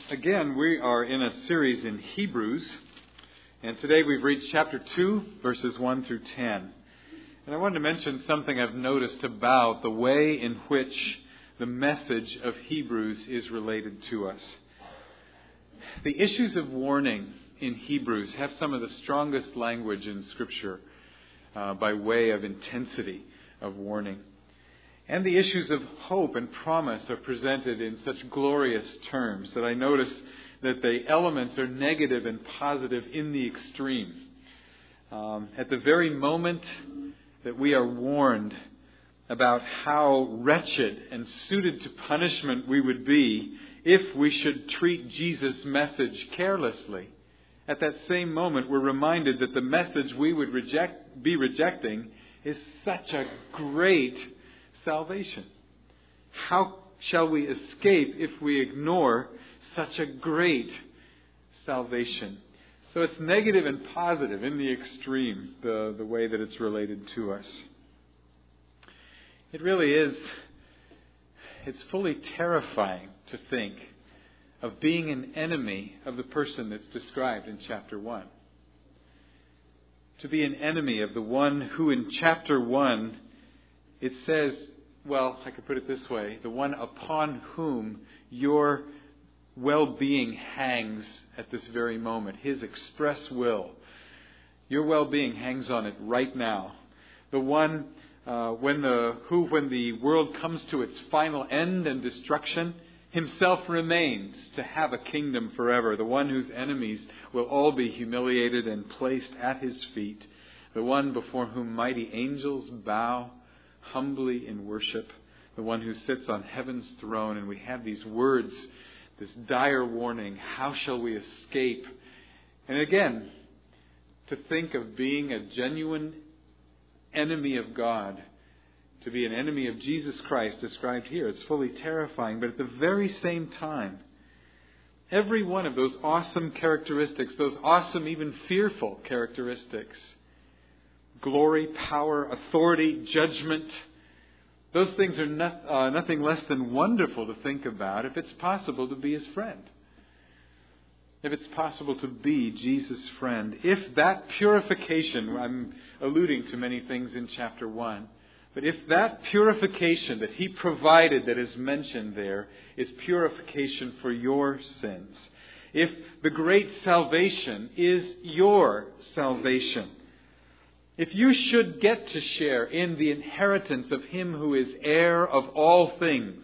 Again, we are in a series in Hebrews, and today we've reached chapter 2, verses 1 through 10. And I wanted to mention something I've noticed about the way in which the message of Hebrews is related to us. The issues of warning in Hebrews have some of the strongest language in Scripture by way of intensity of warning. And the issues of hope and promise are presented in such glorious terms that I notice that the elements are negative and positive in the extreme. At the very moment that we are warned about how wretched and suited to punishment we would be if we should treat Jesus' message carelessly, at that same moment we're reminded that the message we would be rejecting is such a great salvation. How shall we escape if we ignore such a great salvation? So it's negative and positive in the extreme, the way that it's related to us. It really is, it's fully terrifying to think of being an enemy of the person that's described in chapter 1. To be an enemy of the one who in chapter 1 it says, well, I could put it this way, the one upon whom your well-being hangs at this very moment, His express will. Your well-being hangs on it right now. The one when the world comes to its final end and destruction, Himself remains to have a kingdom forever. The one whose enemies will all be humiliated and placed at His feet. The one before whom mighty angels bow humbly in worship, the one who sits on heaven's throne. And we have these words, this dire warning, how shall we escape? And again, to think of being a genuine enemy of God, to be an enemy of Jesus Christ described here, it's fully terrifying. But at the very same time, every one of those awesome characteristics, those awesome, even fearful characteristics, glory, power, authority, judgment. Those things are nothing less than wonderful to think about if it's possible to be His friend. If it's possible to be Jesus' friend. If that purification, I'm alluding to many things in chapter 1, but if that purification that He provided that is mentioned there is purification for your sins, if the great salvation is your salvation, if you should get to share in the inheritance of Him who is heir of all things,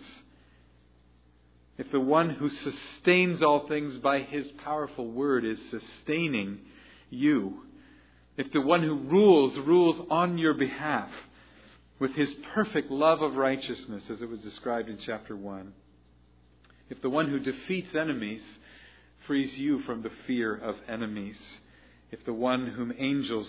if the one who sustains all things by His powerful word is sustaining you, if the one who rules on your behalf with His perfect love of righteousness, as it was described in chapter 1, if the one who defeats enemies frees you from the fear of enemies, if the one whom angels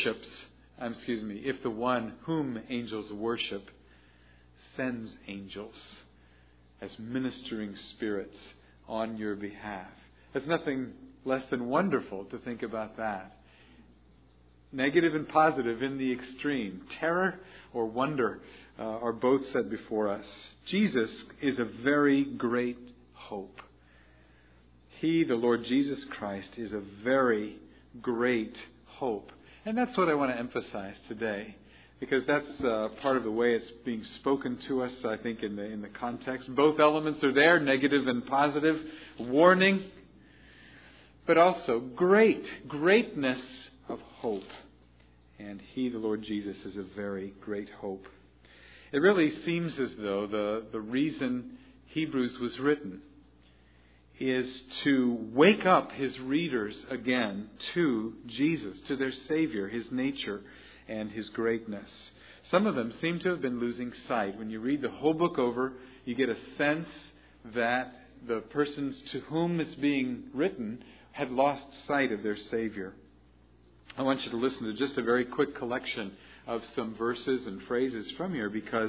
if the one whom angels worship sends angels as ministering spirits on your behalf. There's nothing less than wonderful to think about that. Negative and positive in the extreme. Terror or wonder are both set before us. Jesus is a very great hope. He, the Lord Jesus Christ, is a very great hope. And that's what I want to emphasize today, because that's part of the way it's being spoken to us, I think, in the context. Both elements are there, negative and positive, warning, but also greatness of hope. And He, the Lord Jesus, is a very great hope. It really seems as though the reason Hebrews was written is to wake up his readers again to Jesus, to their Savior, His nature and His greatness. Some of them seem to have been losing sight. When you read the whole book over, you get a sense that the persons to whom it's being written had lost sight of their Savior. I want you to listen to just a very quick collection of some verses and phrases from here, because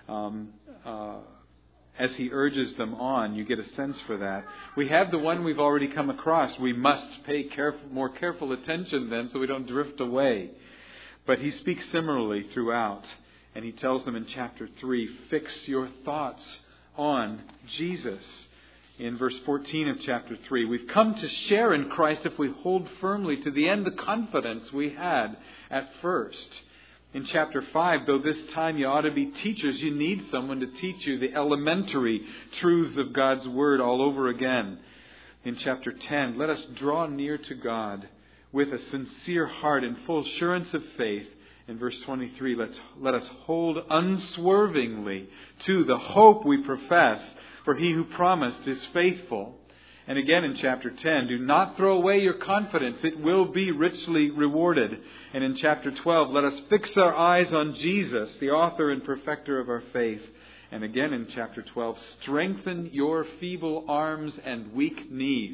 as he urges them on, you get a sense for that. We have the one we've already come across. We must pay more careful attention then so we don't drift away. But he speaks similarly throughout. And he tells them in chapter 3, fix your thoughts on Jesus. in verse 14 of chapter 3. We've come to share in Christ if we hold firmly to the end the confidence we had at first. In chapter 5, though this time you ought to be teachers, you need someone to teach you the elementary truths of God's Word all over again. In chapter 10, let us draw near to God with a sincere heart and full assurance of faith. In verse 23, let us hold unswervingly to the hope we profess, for He who promised is faithful. And again in chapter 10, do not throw away your confidence. It will be richly rewarded. And in chapter 12, let us fix our eyes on Jesus, the author and perfecter of our faith. And again in chapter 12, strengthen your feeble arms and weak knees.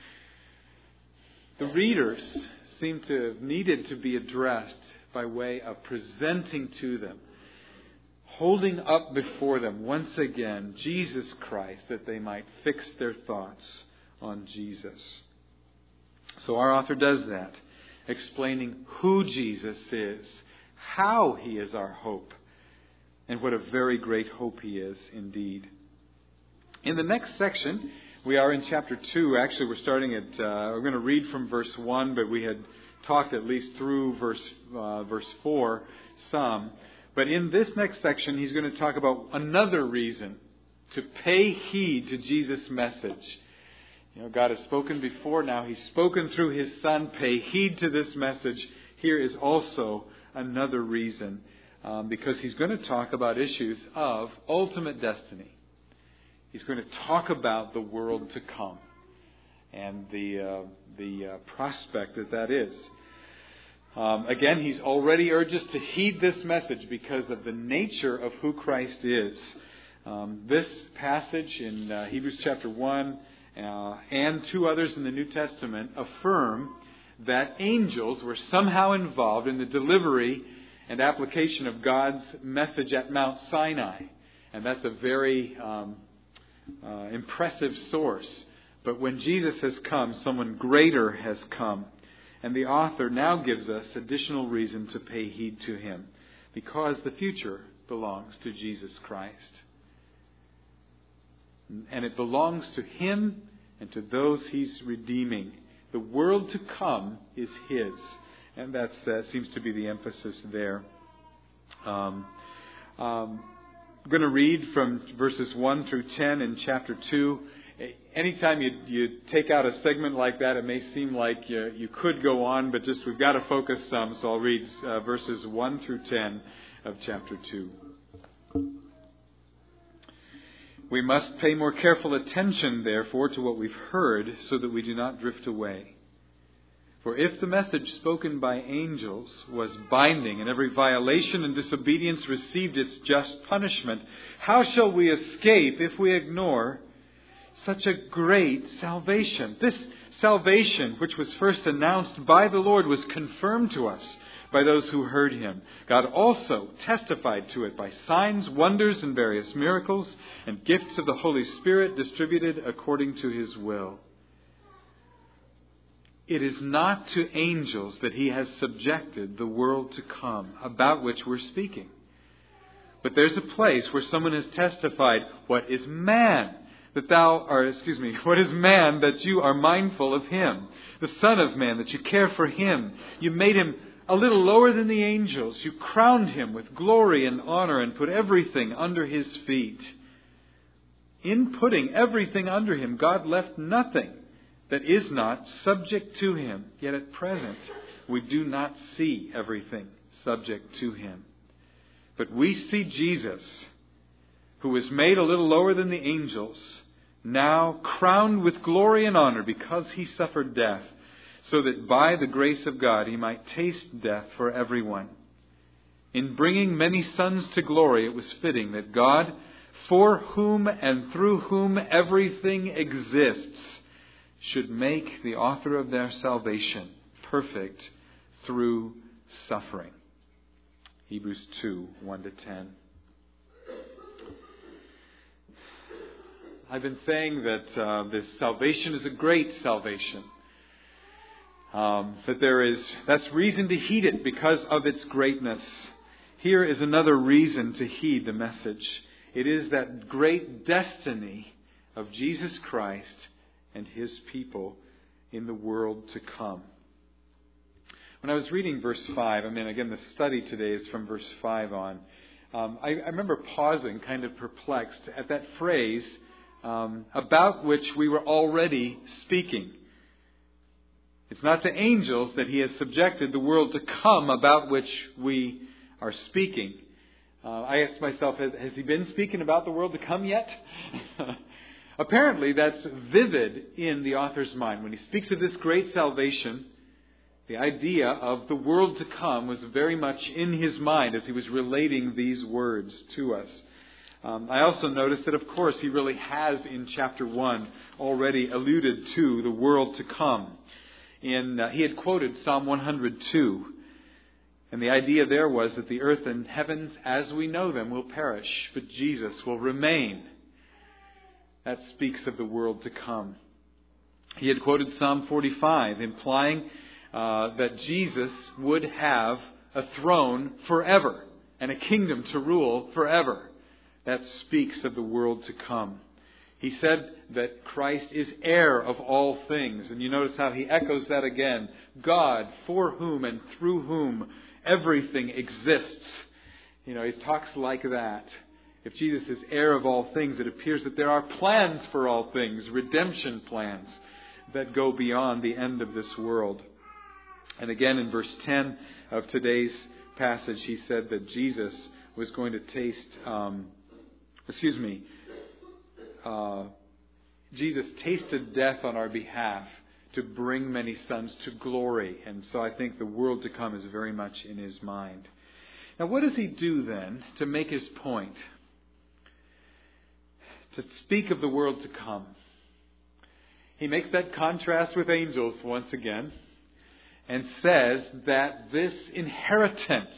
The readers seem to have needed to be addressed by way of presenting to them, holding up before them once again Jesus Christ, that they might fix their thoughts on Jesus. So our author does that, explaining who Jesus is, how He is our hope, and what a very great hope He is indeed. In the next section, we are in chapter 2. Actually, we're starting at, we're going to read from verse 1, but we had talked at least through verse 4 some. But in this next section, he's going to talk about another reason to pay heed to Jesus' message. You know, God has spoken before, now He's spoken through His Son. Pay heed to this message. Here is also another reason, because He's going to talk about issues of ultimate destiny. He's going to talk about the world to come and the prospect that is. Again, he's already urged us to heed this message because of the nature of who Christ is. This passage in Hebrews chapter 1 and two others in the New Testament affirm that angels were somehow involved in the delivery and application of God's message at Mount Sinai. And that's a very impressive source. But when Jesus has come, someone greater has come. And the author now gives us additional reason to pay heed to Him, because the future belongs to Jesus Christ. And it belongs to Him and to those He's redeeming. The world to come is His. And that seems to be the emphasis there. I'm going to read from verses 1 through 10 in chapter 2. Anytime you take out a segment like that, it may seem like you could go on, but just we've got to focus some. So I'll read verses 1 through 10 of chapter 2. We must pay more careful attention, therefore, to what we've heard, so that we do not drift away. For if the message spoken by angels was binding, and every violation and disobedience received its just punishment, how shall we escape if we ignore such a great salvation? This salvation, which was first announced by the Lord, was confirmed to us by those who heard Him. God also testified to it by signs, wonders, and various miracles, and gifts of the Holy Spirit distributed according to His will. It is not to angels that He has subjected the world to come, about which we're speaking. But there's a place where someone has testified, what is man what is man that you are mindful of him? The Son of Man that you care for him. You made him a little lower than the angels. You crowned him with glory and honor and put everything under His feet. In putting everything under Him, God left nothing that is not subject to Him. Yet at present, we do not see everything subject to Him. But we see Jesus, who was made a little lower than the angels, now crowned with glory and honor because He suffered death, so that by the grace of God He might taste death for everyone. In bringing many sons to glory, it was fitting that God, for whom and through whom everything exists, should make the author of their salvation perfect through suffering. Hebrews 2, 1-10. I've been saying that this salvation is a great salvation. That's reason to heed it because of its greatness. Here is another reason to heed the message. It is that great destiny of Jesus Christ and His people in the world to come. When I was reading verse 5, again, the study today is from verse 5 on. I remember pausing, kind of perplexed, at that phrase, about which we were already speaking. It's not to angels that He has subjected the world to come about which we are speaking. I asked myself, has He been speaking about the world to come yet? Apparently, that's vivid in the author's mind. When he speaks of this great salvation, the idea of the world to come was very much in his mind as he was relating these words to us. I also noticed that, of course, he really has in chapter 1 already alluded to the world to come. He had quoted Psalm 102. And the idea there was that the earth and heavens as we know them will perish, but Jesus will remain. That speaks of the world to come. He had quoted Psalm 45, implying that Jesus would have a throne forever and a kingdom to rule forever. That speaks of the world to come. He said that Christ is heir of all things. And you notice how he echoes that again. God, for whom and through whom everything exists. He talks like that. If Jesus is heir of all things, it appears that there are plans for all things, redemption plans that go beyond the end of this world. And again in verse 10 of today's passage, he said that Jesus was going to Jesus tasted death on our behalf to bring many sons to glory. And so I think the world to come is very much in his mind. Now what does he do then to make his point? To speak of the world to come. He makes that contrast with angels once again and says that this inheritance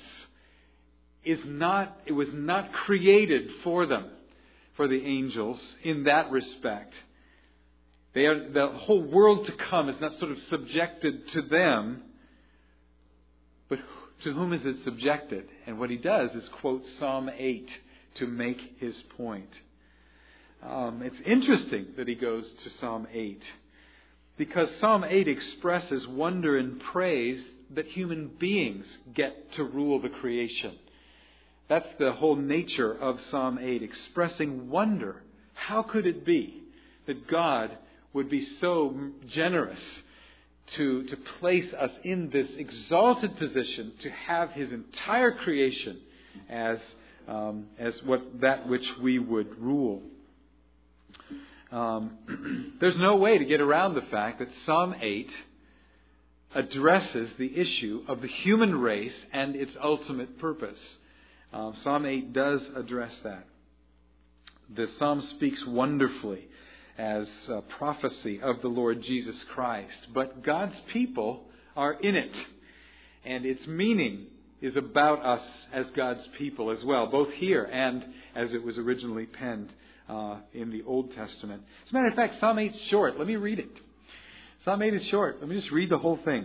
was not created for them, for the angels, in that respect. The whole world to come is not sort of subjected to them, but to whom is it subjected? And what he does is quote Psalm 8 to make his point. It's interesting that he goes to Psalm 8, because Psalm 8 expresses wonder and praise that human beings get to rule the creation. That's the whole nature of Psalm 8, expressing wonder. How could it be that God would be so generous to place us in this exalted position to have His entire creation as that which we would rule? There's no way to get around the fact that Psalm 8 addresses the issue of the human race and its ultimate purpose. Psalm 8 does address that. The Psalm speaks wonderfully as a prophecy of the Lord Jesus Christ. But God's people are in it. And its meaning is about us as God's people as well, both here and as it was originally penned in the Old Testament. As a matter of fact, Psalm 8 is short. Let me read it. Psalm 8 is short. Let me just read the whole thing.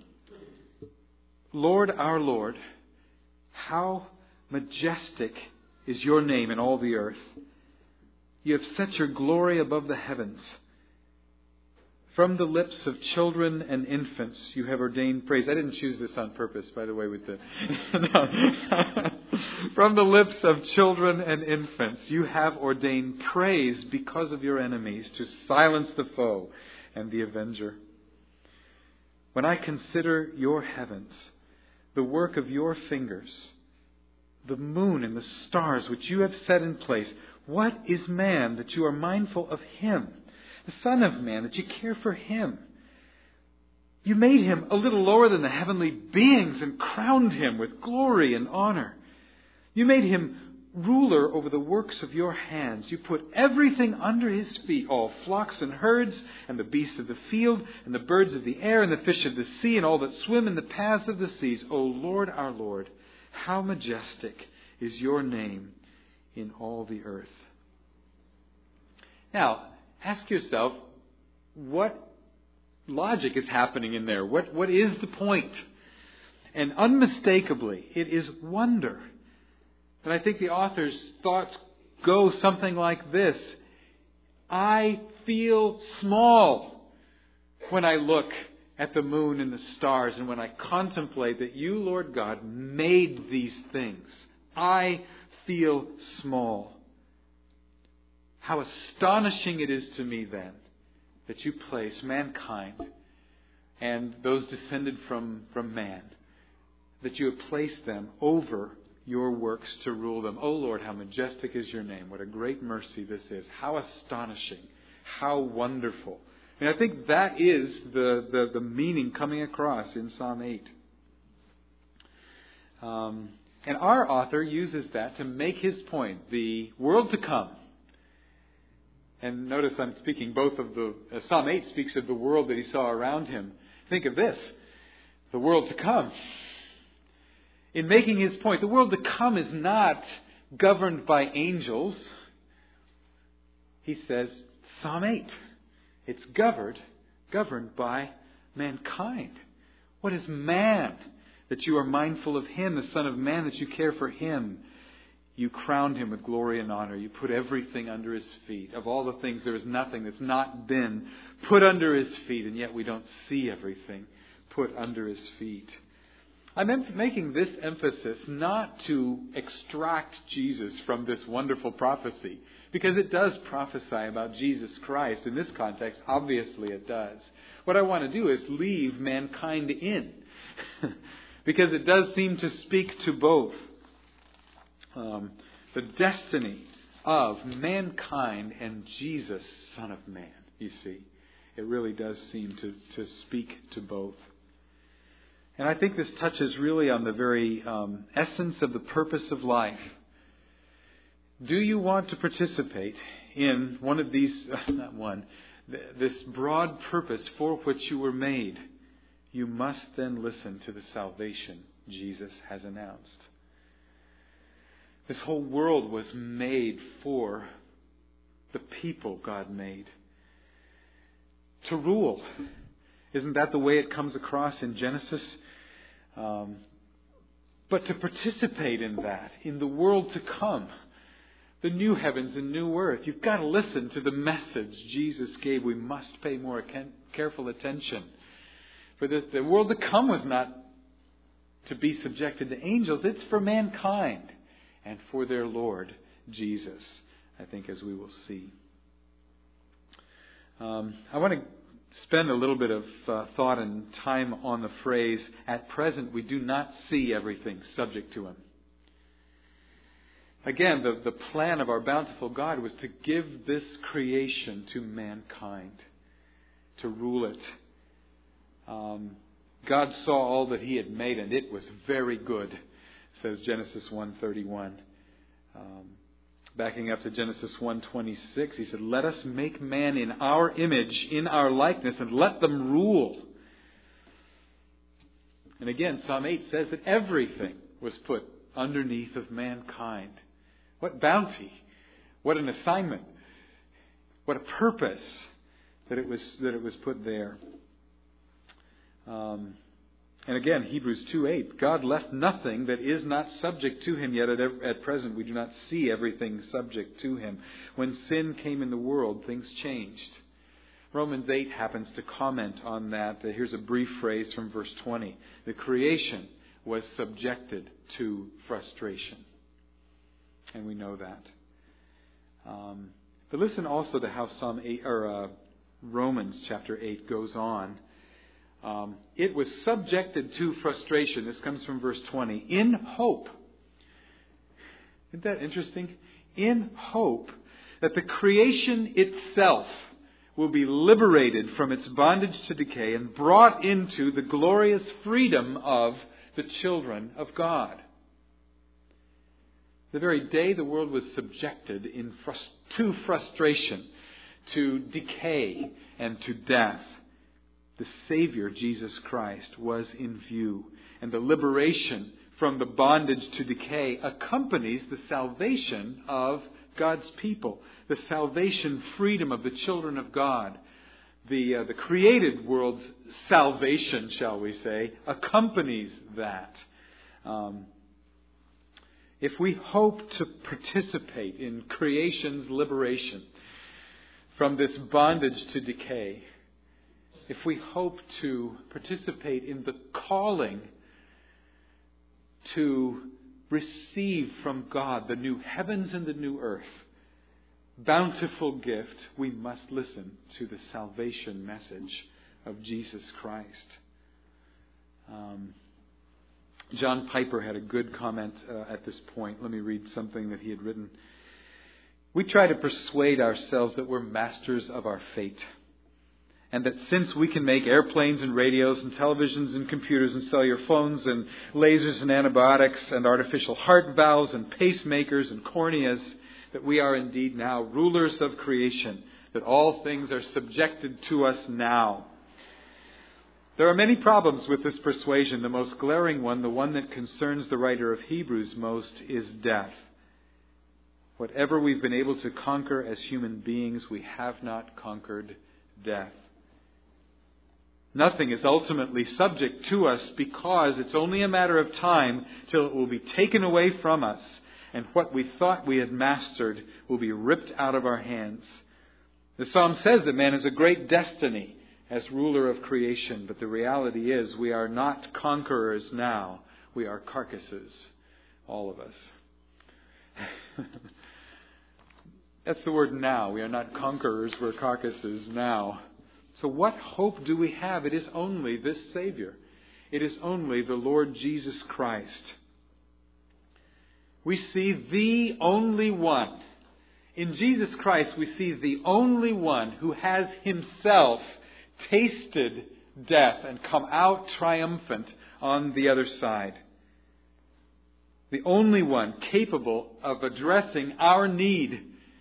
Lord, our Lord, how majestic is your name in all the earth. You have set your glory above the heavens. From the lips of children and infants you have ordained praise. I didn't choose this on purpose, by the way, with the... From the lips of children and infants you have ordained praise because of your enemies, to silence the foe and the avenger. When I consider your heavens, the work of your fingers, the moon and the stars which you have set in place, what is man that you are mindful of him? The Son of Man that you care for him? You made him a little lower than the heavenly beings and crowned him with glory and honor. You made him ruler over the works of your hands. You put everything under his feet, all flocks and herds, and the beasts of the field, and the birds of the air, and the fish of the sea, and all that swim in the paths of the seas. O Lord, our Lord, how majestic is your name in all the earth. Now, ask yourself, what logic is happening in there? What is the point? And unmistakably, it is wonder. And I think the author's thoughts go something like this. I feel small when I look at the moon and the stars and when I contemplate that you, Lord God, made these things. I feel small. How astonishing it is to me then that you place mankind and those descended from man, that you have placed them over your works to rule them. Oh Lord, how majestic is your name. What a great mercy this is. How astonishing. How wonderful. And I think that is the meaning coming across in Psalm 8. And our author uses that to make his point, the world to come. And notice I'm speaking both of Psalm 8 speaks of the world that he saw around him. Think of this, the world to come. In making his point, the world to come is not governed by angels. He says, Psalm 8, it's governed by mankind. What is man that you are mindful of him, the Son of Man, that you care for him? You crowned him with glory and honor. You put everything under his feet. Of all the things, there is nothing that's not been put under his feet, and yet we don't see everything put under his feet. I'm making this emphasis not to extract Jesus from this wonderful prophecy, because it does prophesy about Jesus Christ. In this context, obviously it does. What I want to do is leave mankind in, because it does seem to speak to both. The destiny of mankind and Jesus, Son of Man, you see. It really does seem to speak to both. And I think this touches really on the very essence of the purpose of life. Do you want to participate in one of these, this broad purpose for which you were made? You must then listen to the salvation Jesus has announced. This whole world was made for the people God made to rule. Isn't that the way it comes across in Genesis? But to participate in that, in the world to come, the new heavens and new earth, you've got to listen to the message Jesus gave. We must pay more careful attention. For the world to come was not to be subjected to angels. It's for mankind and for their Lord, Jesus, I think, as we will see. I want to spend a little bit of thought and time on the phrase, at present we do not see everything subject to him. Again, the plan of our bountiful God was to give this creation to mankind, to rule it. God saw all that he had made, and it was very good, says Genesis 1:31. Backing up to Genesis 1:26, he said, let us make man in our image, in our likeness, and let them rule. And again, Psalm 8 says that everything was put underneath of mankind. What bounty, what an assignment, what a purpose that it was put there. And again, Hebrews 2:8, God left nothing that is not subject to him, yet at present we do not see everything subject to him. When sin came in the world, things changed. Romans 8 happens to comment on that. Here's a brief phrase from verse 20. The creation was subjected to frustration. And we know that. But listen also to how Romans chapter 8 goes on. It was subjected to frustration. This comes from verse 20. In hope. Isn't that interesting? In hope that the creation itself will be liberated from its bondage to decay and brought into the glorious freedom of the children of God. The very day the world was subjected to frustration, to decay, and to death, the Savior, Jesus Christ, was in view. And the liberation from the bondage to decay accompanies the salvation of God's people. The salvation, freedom of the children of God. The created world's salvation, shall we say, accompanies that. If we hope to participate in creation's liberation from this bondage to decay, if we hope to participate in the calling to receive from God the new heavens and the new earth, bountiful gift, we must listen to the salvation message of Jesus Christ. John Piper had a good comment at this point. Let me read something that he had written. We try to persuade ourselves that we're masters of our fate, and that since we can make airplanes and radios and televisions and computers and cellular phones and lasers and antibiotics and artificial heart valves and pacemakers and corneas, that we are indeed now rulers of creation, that all things are subjected to us now. There are many problems with this persuasion. The most glaring one, the one that concerns the writer of Hebrews most, is death. Whatever we've been able to conquer as human beings, we have not conquered death. Nothing is ultimately subject to us because it's only a matter of time till it will be taken away from us, and what we thought we had mastered will be ripped out of our hands. The Psalm says that man has a great destiny as ruler of creation, but the reality is we are not conquerors now. We are carcasses, all of us. That's the word now. We are not conquerors, we're carcasses now. So what hope do we have? It is only this Savior. It is only the Lord Jesus Christ. We see the only one. In Jesus Christ, we see the only one who has himself tasted death and come out triumphant on the other side. The only one capable of addressing our need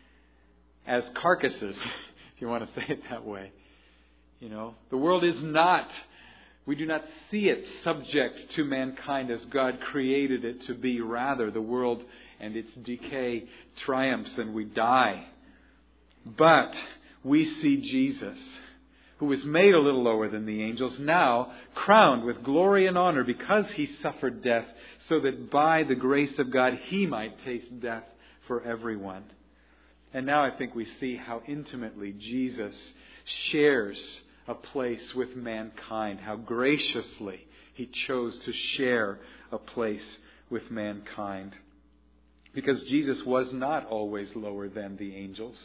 as carcasses, if you want to say it that way. You know, the world is not, we do not see it subject to mankind as God created it to be. Rather, the world and its decay triumphs and we die. But we see Jesus, who was made a little lower than the angels, now crowned with glory and honor because he suffered death, so that by the grace of God he might taste death for everyone. And now I think we see how intimately Jesus shares a place with mankind, how graciously he chose to share a place with mankind. Because Jesus was not always lower than the angels.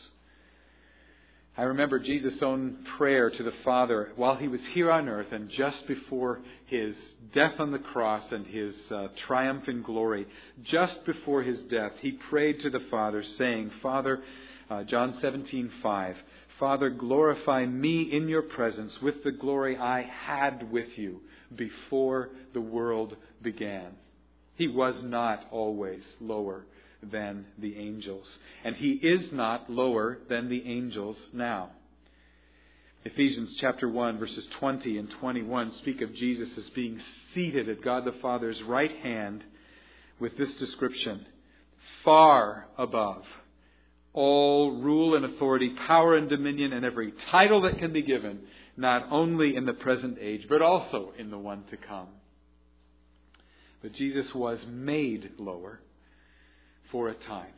I remember Jesus' own prayer to the Father while he was here on earth and just before his death on the cross and his triumph in glory, just before his death, he prayed to the Father saying, Father, John 17:5, Father, glorify me in your presence with the glory I had with you before the world began. He was not always lower than the angels. And he is not lower than the angels now. Ephesians chapter 1 verses 20 and 21 speak of Jesus as being seated at God the Father's right hand with this description: far above all rule and authority, power and dominion, and every title that can be given, not only in the present age, but also in the one to come. But Jesus was made lower for a time.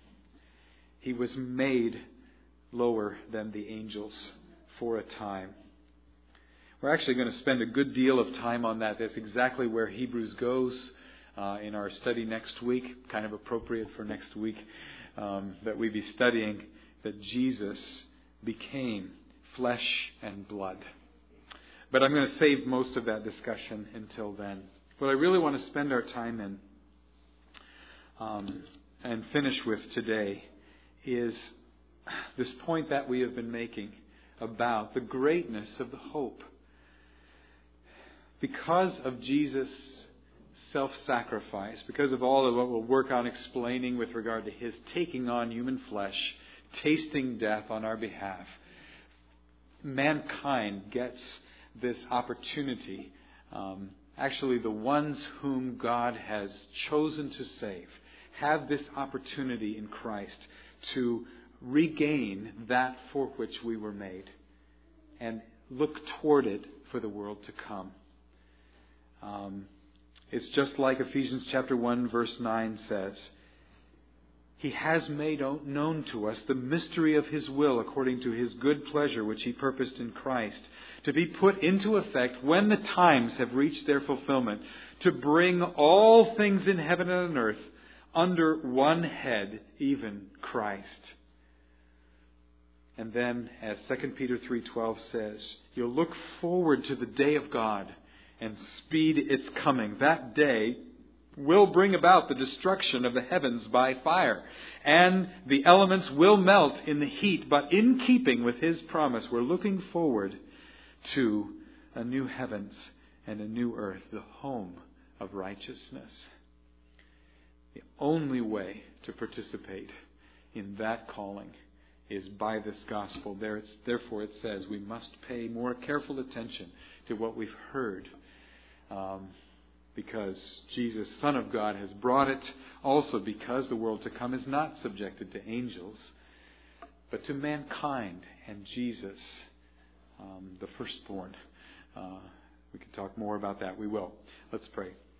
He was made lower than the angels for a time. We're actually going to spend a good deal of time on that. That's exactly where Hebrews goes in our study next week. Kind of appropriate for next week that we be studying that Jesus became flesh and blood. But I'm going to save most of that discussion until then. What I really want to spend our time in and finish with today is this point that we have been making about the greatness of the hope. Because of Jesus' self-sacrifice, because of all of what we'll work on explaining with regard to his taking on human flesh, tasting death on our behalf, mankind gets this opportunity. Actually, the ones whom God has chosen to save have this opportunity in Christ to regain that for which we were made and look toward it for the world to come. It's just like Ephesians chapter 1 verse 9 says, He has made known to us the mystery of His will according to His good pleasure which He purposed in Christ, to be put into effect when the times have reached their fulfillment, to bring all things in heaven and on earth under one head, even Christ. And then, as 2 Peter 3:12 says, you'll look forward to the day of God and speed its coming. That day will bring about the destruction of the heavens by fire, and the elements will melt in the heat. But in keeping with His promise, we're looking forward to a new heavens and a new earth, the home of righteousness. The only way to participate in that calling is by this gospel. Therefore, it says we must pay more careful attention to what we've heard, because Jesus, Son of God, has brought it. Also because the world to come is not subjected to angels, but to mankind and Jesus, the firstborn. We can talk more about that. We will. Let's pray.